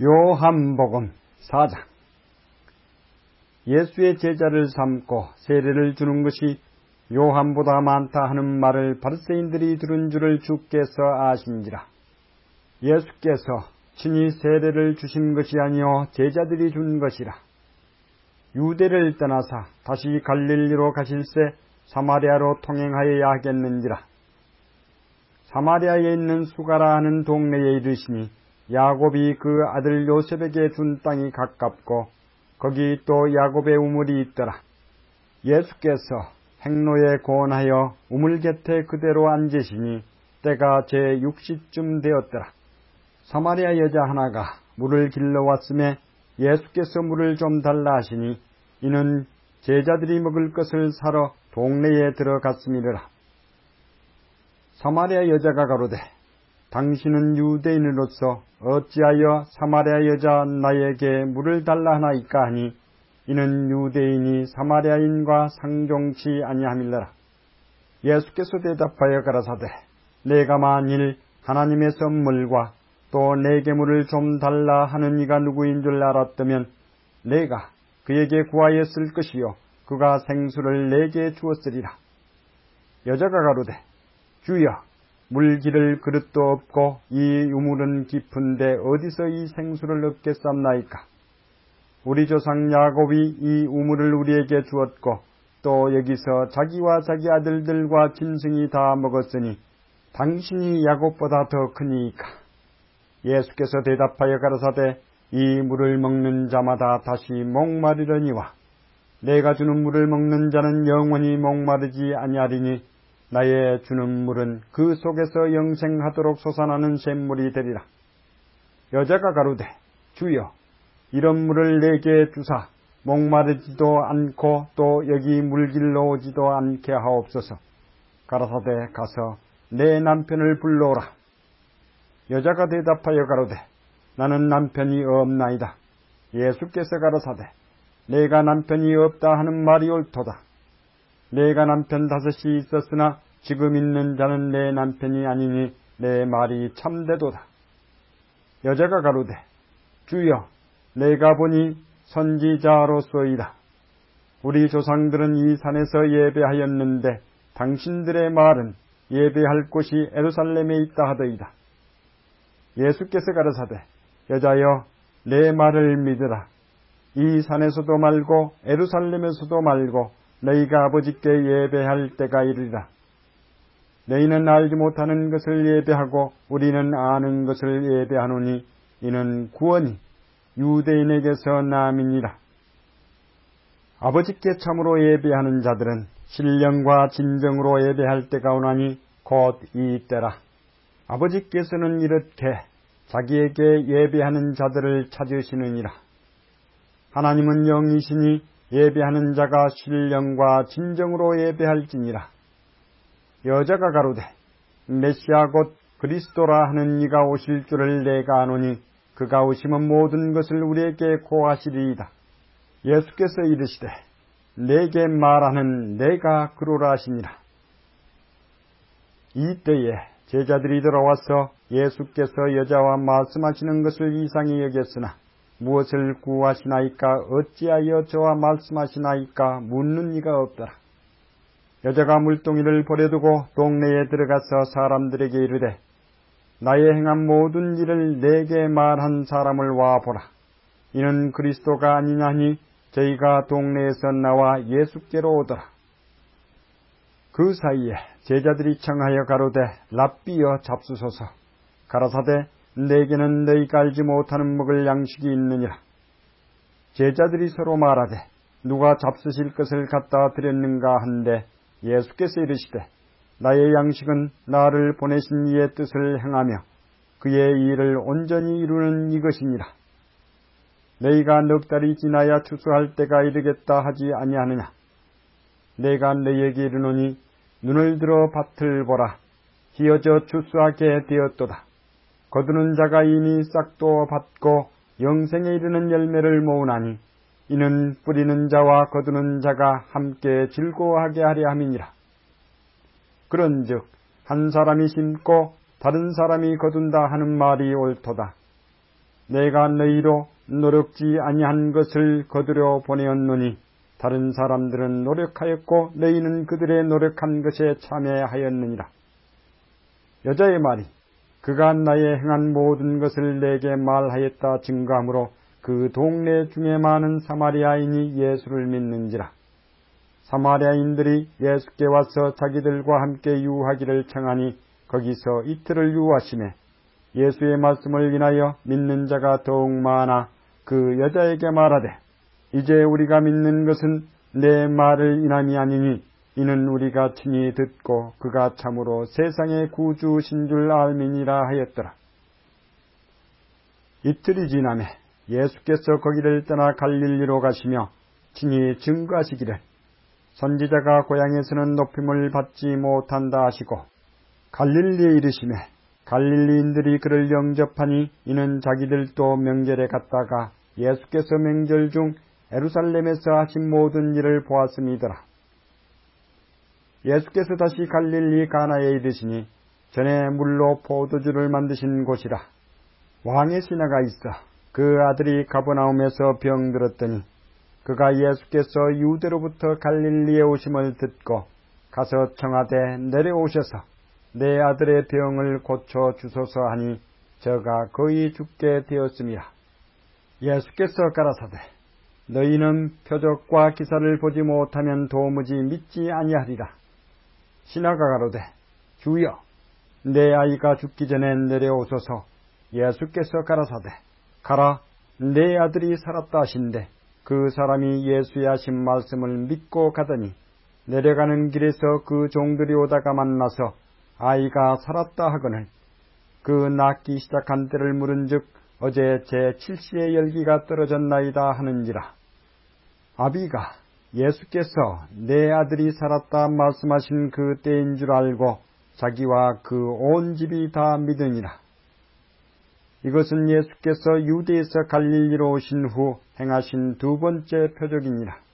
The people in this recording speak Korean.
요한복음 4장. 예수의 제자를 삼고 세례를 주는 것이 요한보다 많다 하는 말을 바리새인들이 들은 줄을 주께서 아신지라. 예수께서 친히 세례를 주신 것이 아니요 제자들이 준 것이라. 유대를 떠나사 다시 갈릴리로 가실새 사마리아로 통행하여야 하겠는지라. 사마리아에 있는 수가라 하는 동네에 이르시니 야곱이 그 아들 요셉에게 준 땅이 가깝고 거기 또 야곱의 우물이 있더라. 예수께서 행로에 고원하여 우물 곁에 그대로 앉으시니 때가 제6시쯤 되었더라. 사마리아 여자 하나가 물을 길러왔음에 예수께서 물을 좀 달라 하시니 이는 제자들이 먹을 것을 사러 동네에 들어갔음이라. 사마리아 여자가 가로되 당신은 유대인으로서 어찌하여 사마리아 여자 나에게 물을 달라 하나이까 하니 이는 유대인이 사마리아인과 상종치 아니함일러라. 예수께서 대답하여 가라사대 내가 만일 하나님의 선물과 또 내게 물을 좀 달라 하는 이가 누구인 줄 알았다면 내가 그에게 구하였을 것이요 그가 생수를 내게 주었으리라. 여자가 가로되 주여 물 기를 그릇도 없고 이 우물은 깊은데 어디서 이 생수를 얻겠삼나이까. 우리 조상 야곱이 이 우물을 우리에게 주었고 또 여기서 자기와 자기 아들들과 짐승이 다 먹었으니 당신이 야곱보다 더 크니이까. 예수께서 대답하여 가라사대 이 물을 먹는 자마다 다시 목마르려니와 내가 주는 물을 먹는 자는 영원히 목마르지 아니하리니 나의 주는 물은 그 속에서 영생하도록 솟아나는 샘물이 되리라. 여자가 가로되 주여 이런 물을 내게 주사 목마르지도 않고 또 여기 물길로 오지도 않게 하옵소서. 가라사대 가서 내 남편을 불러오라. 여자가 대답하여 가로되 나는 남편이 없나이다. 예수께서 가라사대 내가 남편이 없다 하는 말이 옳도다. 내가 남편 5이 있었으나 지금 있는 자는 내 남편이 아니니 내 말이 참되도다. 여자가 가로되 주여 내가 보니 선지자로소이다. 우리 조상들은 이 산에서 예배하였는데 당신들의 말은 예배할 곳이 예루살렘에 있다 하더이다. 예수께서 가라사대 여자여 내 말을 믿으라. 이 산에서도 말고 예루살렘에서도 말고 너희가 아버지께 예배할 때가 이르리라. 너희는 알지 못하는 것을 예배하고 우리는 아는 것을 예배하노니 이는 구원이 유대인에게서 남이니라. 아버지께 참으로 예배하는 자들은 신령과 진정으로 예배할 때가 오나니 곧 이 때라. 아버지께서는 이렇게 자기에게 예배하는 자들을 찾으시느니라. 하나님은 영이시니 예배하는 자가 신령과 진정으로 예배할지니라. 여자가 가로되 메시아 곧 그리스도라 하는 이가 오실 줄을 내가 아노니 그가 오시면 모든 것을 우리에게 고하시리이다. 예수께서 이르시되 내게 말하는 내가 그로라 하시니라. 이때에 제자들이 돌아와서 예수께서 여자와 말씀하시는 것을 이상히 여겼으나 무엇을 구하시나이까 어찌하여 저와 말씀하시나이까 묻는 이가 없더라. 여자가 물동이를 버려두고 동네에 들어가서 사람들에게 이르되 나의 행한 모든 일을 내게 말한 사람을 와보라. 이는 그리스도가 아니냐 하니 저희가 동네에서 나와 예수께로 오더라. 그 사이에 제자들이 청하여 가로되 랍비여 잡수소서. 가라사대 내게는 너희가 알지 못하는 먹을 양식이 있느니라. 제자들이 서로 말하되 누가 잡수실 것을 갖다 드렸는가 한데 예수께서 이르시되 나의 양식은 나를 보내신 이의 뜻을 행하며 그의 일을 온전히 이루는 이것이니라. 너희가 넉 달이 지나야 추수할 때가 이르겠다 하지 아니하느냐. 내가 너희에게 이르노니 눈을 들어 밭을 보라. 기어져 추수하게 되었도다. 거두는 자가 이미 싹도 받고 영생에 이르는 열매를 모으나니 이는 뿌리는 자와 거두는 자가 함께 즐거워하게 하려 함이니라. 그런즉 한 사람이 심고 다른 사람이 거둔다 하는 말이 옳도다. 내가 너희로 노력지 아니한 것을 거두려 보내었노니 다른 사람들은 노력하였고 너희는 그들의 노력한 것에 참여하였느니라. 여자의 말이 그가 나의 행한 모든 것을 내게 말하였다 증거하므로 그 동네 중에 많은 사마리아인이 예수를 믿는지라. 사마리아인들이 예수께 와서 자기들과 함께 유하기를 청하니 거기서 이틀을 유하시매 예수의 말씀을 인하여 믿는 자가 더욱 많아 그 여자에게 말하되 이제 우리가 믿는 것은 내 말을 인함이 아니니 이는 우리가 친히 듣고 그가 참으로 세상의 구주신 줄 알미니라 하였더라. 이틀이 지나매 예수께서 거기를 떠나 갈릴리로 가시며 친히 증거하시기를 선지자가 고향에서는 높임을 받지 못한다 하시고 갈릴리에 이르시매 갈릴리인들이 그를 영접하니 이는 자기들도 명절에 갔다가 예수께서 명절 중 예루살렘에서 하신 모든 일을 보았음이더라. 예수께서 다시 갈릴리 가나에 이르시니 전에 물로 포도주를 만드신 곳이라. 왕의 신하가 있어 그 아들이 가버나움에서 병들었더니 그가 예수께서 유대로부터 갈릴리에 오심을 듣고 가서 청하되 내려오셔서 내 아들의 병을 고쳐 주소서 하니 저가 거의 죽게 되었음이라. 예수께서 가라사대 너희는 표적과 기사를 보지 못하면 도무지 믿지 아니하리라. 신하가 가로되 주여 내 아이가 죽기 전에 내려오소서. 예수께서 가라사대 가라 내 아들이 살았다 하신대 그 사람이 예수의 하신 말씀을 믿고 가더니 내려가는 길에서 그 종들이 오다가 만나서 아이가 살았다 하거늘 그 낫기 시작한 때를 물은즉 어제 제7시의 열기가 떨어졌나이다 하는지라. 아비가 예수께서 내 아들이 살았다 말씀하신 그 때인 줄 알고 자기와 그 온 집이 다 믿으니라. 이것은 예수께서 유대에서 갈릴리로 오신 후 행하신 두 번째 표적이니라.